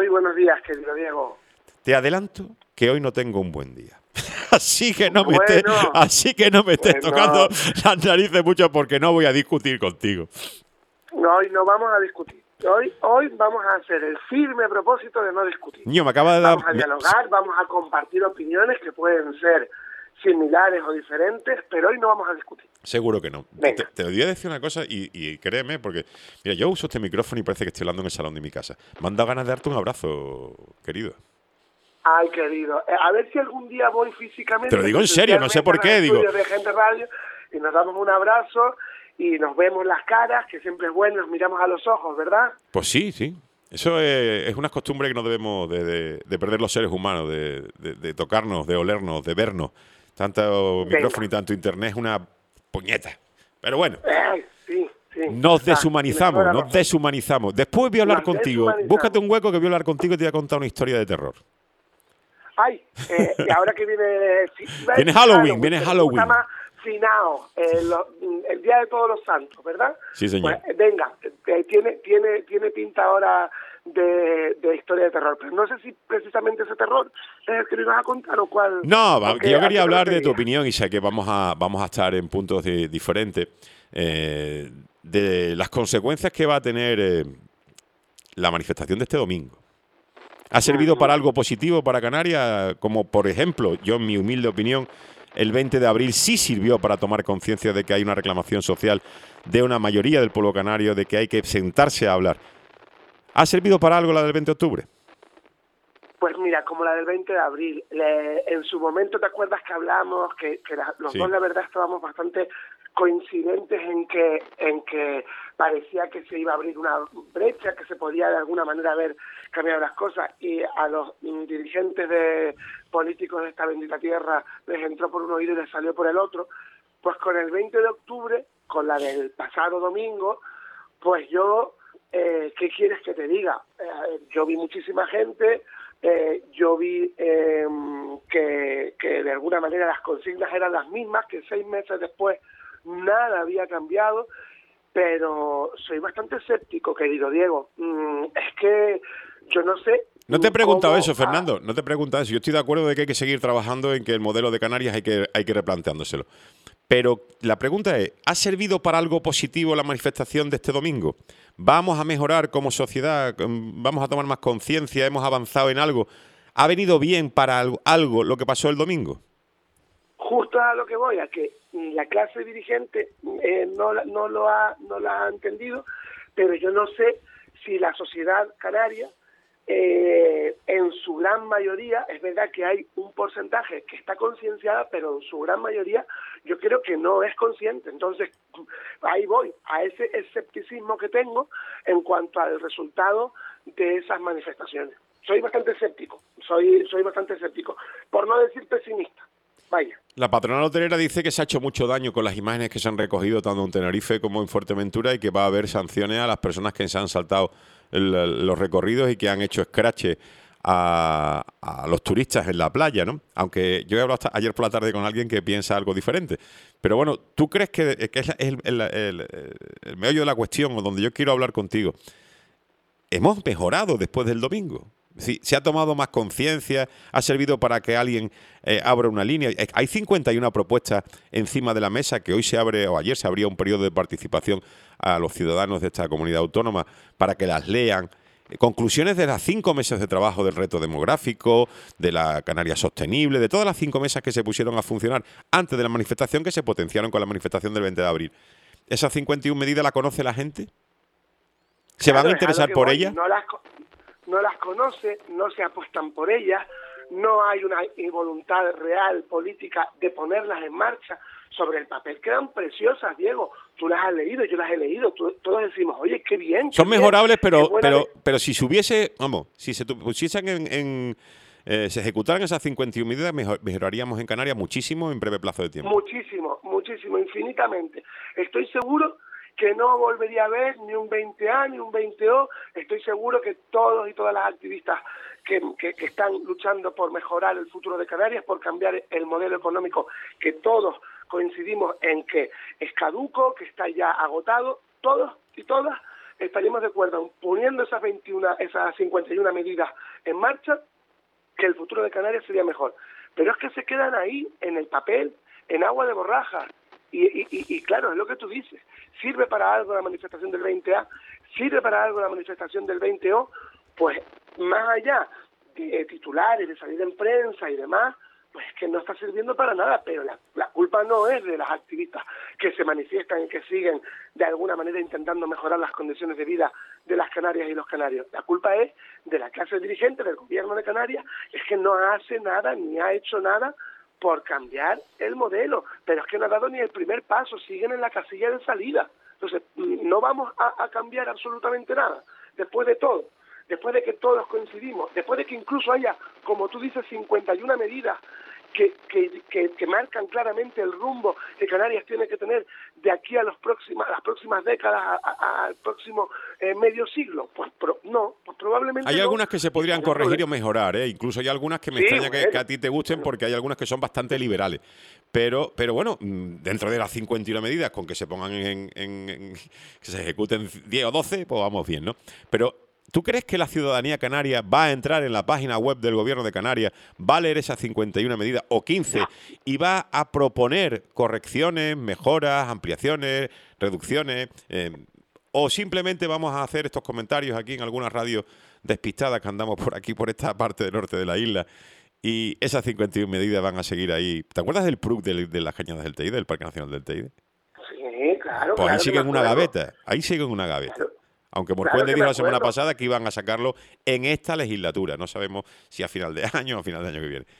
Muy buenos días, querido Diego. Te adelanto que hoy no tengo un buen día. Así que no me estés tocando las narices mucho porque no voy a discutir contigo. Hoy no vamos a discutir. Hoy vamos a hacer el firme propósito de no discutir. Vamos a dialogar, vamos a compartir opiniones que pueden ser similares o diferentes, pero hoy no vamos a discutir. Seguro que no. Te voy a decir una cosa y créeme, porque mira, yo uso este micrófono y parece que estoy hablando en el salón de mi casa. Me han dado ganas de darte un abrazo, querido. Ay, querido. A ver si algún día voy físicamente. Te lo digo en serio, no sé por qué. Digo, de Gente Radio, y nos damos un abrazo y nos vemos las caras, que siempre es bueno, nos miramos a los ojos, ¿verdad? Pues sí, sí. Eso es una costumbre que no debemos de perder los seres humanos, de tocarnos, de olernos, de vernos. Tanto micrófono y tanto internet es una puñeta. Pero bueno. Sí. Nos deshumanizamos. Después voy a hablar contigo. Búscate un hueco que voy a hablar contigo y te voy a contar una historia de terror. Ay, y ahora que viene viene Halloween. Está más finado, el Día de Todos los Santos, ¿verdad? Sí, señor. Pues, venga, tiene pinta ahora de historia de terror, pero no sé si precisamente ese terror es el que me ibas a contar o cuál. No, que yo quería hablar de tu opinión y sé que vamos a estar en puntos diferentes de las consecuencias que va a tener la manifestación de este domingo. ¿Ha servido para algo positivo para Canarias? Como, por ejemplo, yo en mi humilde opinión, el 20 de abril sí sirvió para tomar conciencia de que hay una reclamación social de una mayoría del pueblo canario, de que hay que sentarse a hablar. ¿Ha servido para algo la del 20 de octubre? Pues mira, como la del 20 de abril. En su momento, ¿te acuerdas que hablamos? Que los dos, la verdad, estábamos bastante coincidentes en que parecía que se iba a abrir una brecha, que se podía de alguna manera haber cambiado las cosas, y a los dirigentes políticos de esta bendita tierra les entró por un oído y les salió por el otro. Pues con el 20 de octubre, con la del pasado domingo, pues yo, ¿qué quieres que te diga? Yo vi muchísima gente, yo vi que de alguna manera las consignas eran las mismas, que 6 meses después nada había cambiado, pero soy bastante escéptico, querido Diego. Es que yo no sé. No te he preguntado eso, Fernando, no te he preguntado eso. Yo estoy de acuerdo de que hay que seguir trabajando en que el modelo de Canarias hay que replanteándoselo. Pero la pregunta es, ¿ha servido para algo positivo la manifestación de este domingo? ¿Vamos a mejorar como sociedad? ¿Vamos a tomar más conciencia? ¿Hemos avanzado en algo? ¿Ha venido bien para algo lo que pasó el domingo? Justo a lo que voy, a que la clase dirigente no lo ha entendido, pero yo no sé si la sociedad canaria, en su gran mayoría, es verdad que hay un porcentaje que está concienciada, pero en su gran mayoría yo creo que no es consciente. Entonces, ahí voy, a ese escepticismo que tengo en cuanto al resultado de esas manifestaciones. Soy bastante escéptico, por no decir pesimista. Vaya. La patronal hotelera dice que se ha hecho mucho daño con las imágenes que se han recogido tanto en Tenerife como en Fuerteventura y que va a haber sanciones a las personas que se han saltado los recorridos y que han hecho escrache a los turistas en la playa, ¿no? Aunque yo he hablado ayer por la tarde con alguien que piensa algo diferente. Pero bueno, ¿tú crees que es el meollo de la cuestión o donde yo quiero hablar contigo? ¿Hemos mejorado después del domingo? Sí, ¿se ha tomado más conciencia? ¿Ha servido para que alguien abra una línea? Hay 51 propuestas encima de la mesa que hoy se abre, o ayer se abría un periodo de participación a los ciudadanos de esta comunidad autónoma para que las lean. Conclusiones de las 5 mesas de trabajo del reto demográfico, de la Canarias Sostenible, de todas las 5 mesas que se pusieron a funcionar antes de la manifestación, que se potenciaron con la manifestación del 20 de abril. ¿Esas 51 medidas las conoce la gente? ¿Se van a interesar por ellas? No las conoce, no se apuestan por ellas, no hay una voluntad real política de ponerlas en marcha. Sobre el papel quedan preciosas, Diego. Tú las has leído, yo las he leído. Todos decimos, oye, qué bien. Son mejorables, pero si se hubiese, si se pusiesen se ejecutaran esas 51 medidas, mejoraríamos en Canarias muchísimo en breve plazo de tiempo. Muchísimo, infinitamente. Estoy seguro que no volvería a haber ni un 20A ni un 20O. Estoy seguro que todos y todas las activistas que están luchando por mejorar el futuro de Canarias, por cambiar el modelo económico, que todos coincidimos en que es caduco, que está ya agotado, todos y todas estaríamos de acuerdo poniendo esas 51 medidas en marcha, que el futuro de Canarias sería mejor. Pero es que se quedan ahí, en el papel, en agua de borraja. Y claro, es lo que tú dices. ¿Sirve para algo la manifestación del 20A? ¿Sirve para algo la manifestación del 20O? Pues más allá de titulares, de salir en prensa y demás, pues es que no está sirviendo para nada, pero la culpa no es de las activistas que se manifiestan y que siguen de alguna manera intentando mejorar las condiciones de vida de las Canarias y los canarios. La culpa es de la clase dirigente del gobierno de Canarias, es que no hace nada ni ha hecho nada por cambiar el modelo, pero es que no ha dado ni el primer paso, siguen en la casilla de salida. Entonces, no vamos a cambiar absolutamente nada, después de todo. Después de que todos coincidimos, después de que incluso haya, como tú dices, 51 medidas que marcan claramente el rumbo que Canarias tiene que tener de aquí a las próximas décadas, al próximo medio siglo, pues probablemente hay no. algunas que se podrían corregir o mejorar, ¿eh? Incluso hay algunas que me extraña que a ti te gusten, porque hay algunas que son bastante liberales. Pero bueno, dentro de las 51 medidas, con que se pongan que se ejecuten 10 o 12, pues vamos bien, ¿no? Pero ¿tú crees que la ciudadanía canaria va a entrar en la página web del gobierno de Canarias, va a leer esas 51 medidas o 15 y va a proponer correcciones, mejoras, ampliaciones, reducciones? ¿O simplemente vamos a hacer estos comentarios aquí en alguna radio despistada que andamos por aquí, por esta parte del norte de la isla, y esas 51 medidas van a seguir ahí? ¿Te acuerdas del PRUC de las Cañadas del Teide, del Parque Nacional del Teide? Sí, claro. Pues claro, ahí siguen una gaveta, Claro. Aunque Morcuende dijo la semana pasada que iban a sacarlo en esta legislatura. No sabemos si a final de año o a final de año que viene.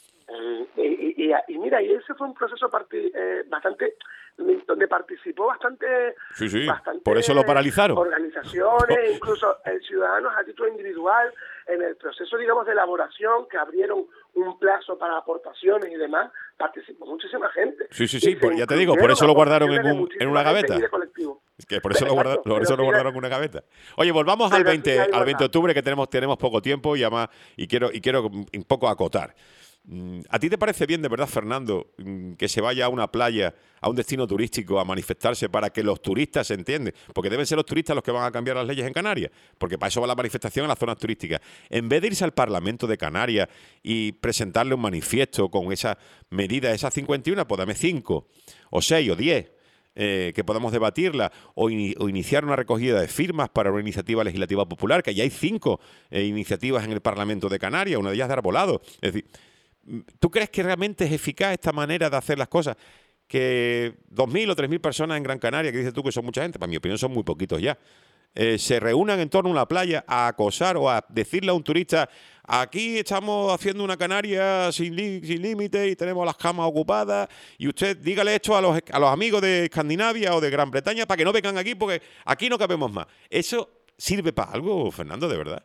Y mira, y ese fue un proceso bastante, donde participó bastante... Sí, por eso lo paralizaron. Organizaciones, incluso ciudadanos a título individual, en el proceso, digamos, de elaboración, que abrieron un plazo para aportaciones y demás, participó muchísima gente. Sí, ya te digo, por eso lo guardaron en una gaveta. Es que por eso lo guardaron en una gaveta. Oye, volvamos al 20 de octubre, que tenemos poco tiempo y además quiero un poco acotar. ¿A ti te parece bien, de verdad, Fernando, que se vaya a una playa, a un destino turístico, a manifestarse para que los turistas se entiendan? Porque deben ser los turistas los que van a cambiar las leyes en Canarias, porque para eso va la manifestación en las zonas turísticas. En vez de irse al Parlamento de Canarias y presentarle un manifiesto con esas medidas, esas 51, pues dame 5, o 6, o 10. Que podamos debatirla o iniciar una recogida de firmas para una iniciativa legislativa popular, que ya hay 5 iniciativas en el Parlamento de Canarias, una de ellas de Arbolado. Es decir, ¿tú crees que realmente es eficaz esta manera de hacer las cosas? Que 2.000 o 3.000 personas en Gran Canaria, que dices tú que son mucha gente, para mi opinión son muy poquitos ya, se reúnan en torno a una playa a acosar o a decirle a un turista: aquí estamos haciendo una Canaria sin límite y tenemos las camas ocupadas, y usted dígale esto a los amigos de Escandinavia o de Gran Bretaña para que no vengan aquí porque aquí no cabemos más. ¿Eso sirve para algo, Fernando, de verdad?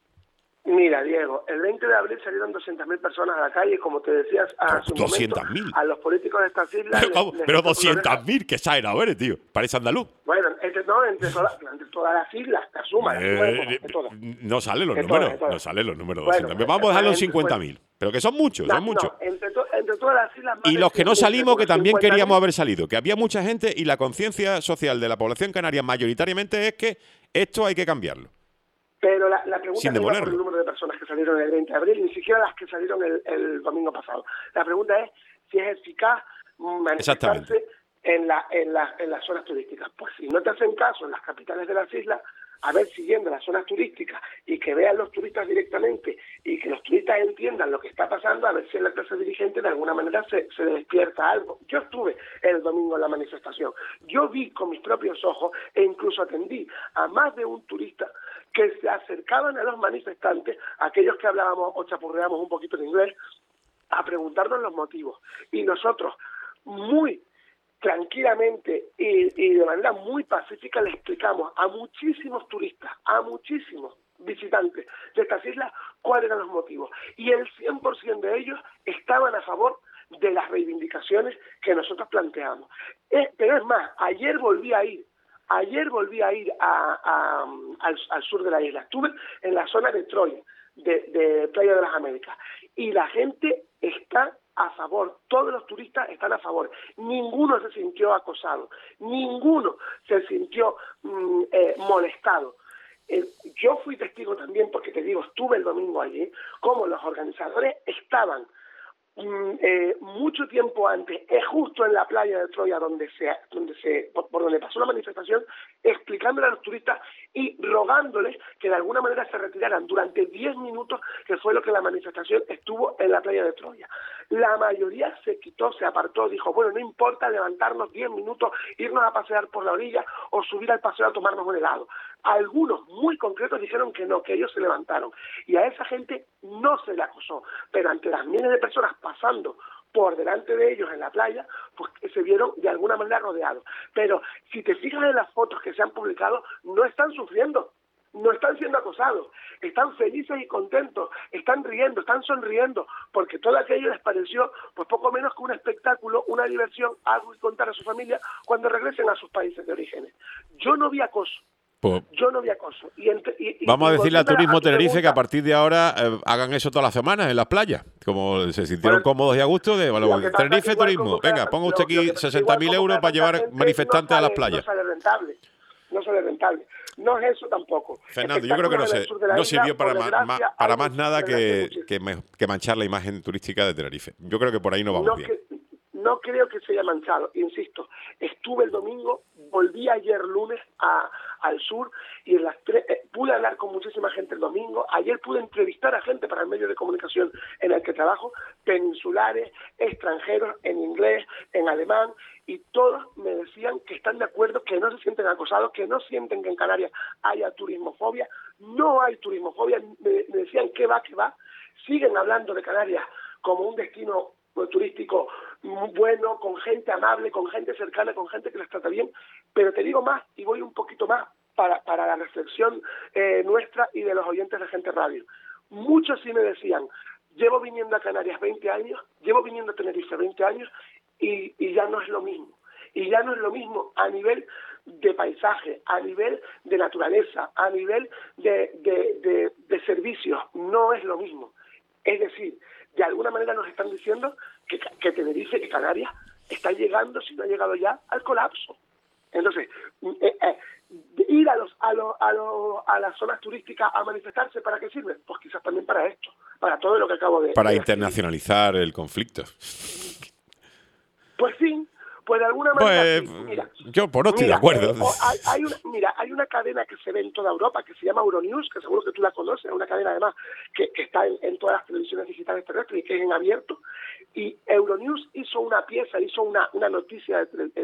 Mira, Diego, el 20 de abril salieron 200.000 personas a la calle, como te decías hace un momento, 200.000. a los políticos de estas islas... Pero 200.000, que exagerado eres, tío. Parece andaluz. Bueno, entre todas las islas, la suma de todas. No salen los números, no salen los números. Bueno, vamos a dejarlo en 50.000, pero que son muchos, son muchos. Entre todas las islas... Y los que no salimos, que también queríamos haber salido, que había mucha gente, y la conciencia social de la población canaria mayoritariamente es que esto hay que cambiarlo. Pero la pregunta no es por el número de personas que salieron el 20 de abril, ni siquiera las que salieron el domingo pasado. La pregunta es si es eficaz manifestarse en las zonas turísticas. Pues si no te hacen caso en las capitales de las islas, a ver, siguiendo las zonas turísticas y que vean los turistas directamente y que los turistas entiendan lo que está pasando, a ver si en la clase dirigente de alguna manera se despierta algo. Yo estuve el domingo en la manifestación, yo vi con mis propios ojos e incluso atendí a más de un turista que se acercaban a los manifestantes, aquellos que hablábamos o chapurreamos un poquito en inglés, a preguntarnos los motivos. Y nosotros, muy tranquilamente y de manera muy pacífica, le explicamos a muchísimos turistas, a muchísimos visitantes de estas islas cuáles eran los motivos. Y el 100% de ellos estaban a favor de las reivindicaciones que nosotros planteamos. Pero es más, ayer volví a ir al sur de la isla. Estuve en la zona de Troya, de Playa de las Américas, y la gente está a favor, todos los turistas están a favor. Ninguno se sintió acosado, ninguno se sintió molestado. Yo fui testigo también, porque te digo, estuve el domingo allí, como los organizadores estaban mucho tiempo antes, justo en la playa de Troya, por donde pasó la manifestación, explicándole a los turistas y rogándoles que de alguna manera se retiraran durante 10 minutos, que fue lo que la manifestación estuvo en la playa de Troya. La mayoría se quitó, se apartó, dijo, bueno, no importa levantarnos 10 minutos, irnos a pasear por la orilla o subir al paseo a tomarnos un helado. Algunos muy concretos dijeron que no, que ellos se levantaron. Y a esa gente no se le acosó. Pero ante las miles de personas pasando por delante de ellos en la playa, pues se vieron de alguna manera rodeados. Pero si te fijas en las fotos que se han publicado, no están sufriendo, no están siendo acosados, están felices y contentos, están riendo, están sonriendo, porque todo aquello les pareció pues poco menos que un espectáculo, una diversión, algo que contar a su familia cuando regresen a sus países de orígenes. Yo no vi acoso. Yo no vi acoso. Vamos a decirle a Turismo Tenerife que a partir de ahora hagan eso todas las semanas en las playas. Como se sintieron cómodos y a gusto, Tenerife Turismo. Venga, ponga usted aquí 60.000 euros para llevar manifestantes a las playas. No sale rentable. No sale rentable. No es eso tampoco. Fernando, yo creo que no sirvió para más nada que manchar la imagen turística de Tenerife. Yo creo que por ahí no vamos bien. No creo que se haya manchado, insisto. Estuve el domingo, volví ayer lunes al sur y en las pude hablar con muchísima gente el domingo. Ayer pude entrevistar a gente para el medio de comunicación en el que trabajo, peninsulares, extranjeros, en inglés, en alemán, y todos me decían que están de acuerdo, que no se sienten acosados, que no sienten que en Canarias haya turismofobia. No hay turismofobia, me decían que va. Siguen hablando de Canarias como un destino turístico bueno, con gente amable, con gente cercana, con gente que les trata bien, pero te digo más y voy un poquito más para la reflexión nuestra y de los oyentes de Gente Radio. Muchos sí me decían, llevo viniendo a Canarias 20 años, llevo viniendo a Tenerife 20 años y ya no es lo mismo. Y ya no es lo mismo a nivel de paisaje, a nivel de naturaleza, a nivel de servicios, no es lo mismo. Es decir, de alguna manera nos están diciendo que Tenerife, que Canarias, está llegando, si no ha llegado ya, al colapso. Entonces, ir a las zonas turísticas a manifestarse, ¿para qué sirve? Pues quizás también para esto, para todo lo que acabo de... Para internacionalizar el conflicto. Pues sí. Pues de alguna manera, mira, yo por no estoy de acuerdo. Hay una cadena que se ve en toda Europa que se llama Euronews, que seguro que tú la conoces, es una cadena además que está en todas las televisiones digitales terrestres y que es en abierto. Y Euronews hizo una noticia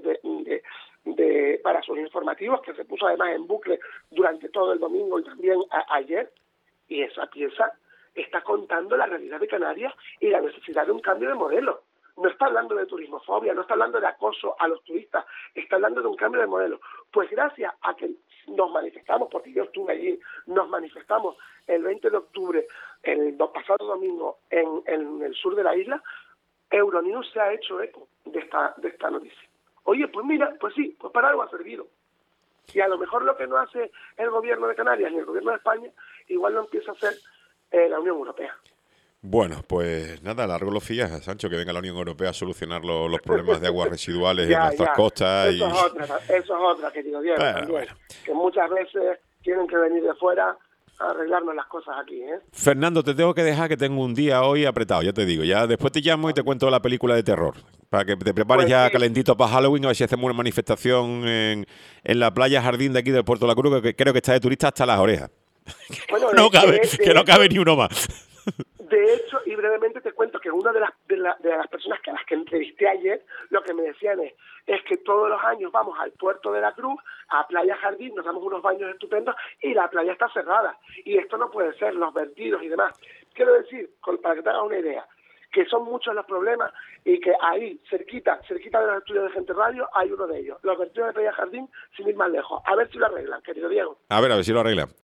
para sus informativos que se puso además en bucle durante todo el domingo y también ayer. Y esa pieza está contando la realidad de Canarias y la necesidad de un cambio de modelo. No está hablando de turismofobia, no está hablando de acoso a los turistas, está hablando de un cambio de modelo. Pues gracias a que nos manifestamos, porque yo estuve allí, nos manifestamos el 20 de octubre, el pasado domingo, en el sur de la isla, Euronews se ha hecho eco de esta noticia. Oye, pues mira, pues sí, pues para algo ha servido. Y a lo mejor lo que no hace el gobierno de Canarias ni el gobierno de España, igual lo empieza a hacer la Unión Europea. Bueno, pues nada, largo los días, Sancho, que venga la Unión Europea a solucionar los problemas de aguas residuales en nuestras costas. Eso es otra, querido Diego, también, que muchas veces tienen que venir de fuera a arreglarnos las cosas aquí, ¿eh? Fernando, te tengo que dejar, que tengo un día hoy apretado, ya te digo. Ya después te llamo y te cuento la película de terror, para que te prepares ya calentito para Halloween, a ver si hacemos una manifestación en la playa Jardín de aquí del Puerto de la Cruz, que creo que está de turista hasta las orejas. Bueno, no cabe ni uno más. De hecho, y brevemente te cuento que una de las personas a las que entrevisté ayer, lo que me decían es que todos los años vamos al Puerto de la Cruz, a Playa Jardín, nos damos unos baños estupendos y la playa está cerrada. Y esto no puede ser, los vertidos y demás. Quiero decir, para que te hagas una idea, que son muchos los problemas y que ahí, cerquita de los estudios de Gente Radio, hay uno de ellos. Los vertidos de Playa Jardín, sin ir más lejos. A ver si lo arreglan, querido Diego. A ver si lo arreglan.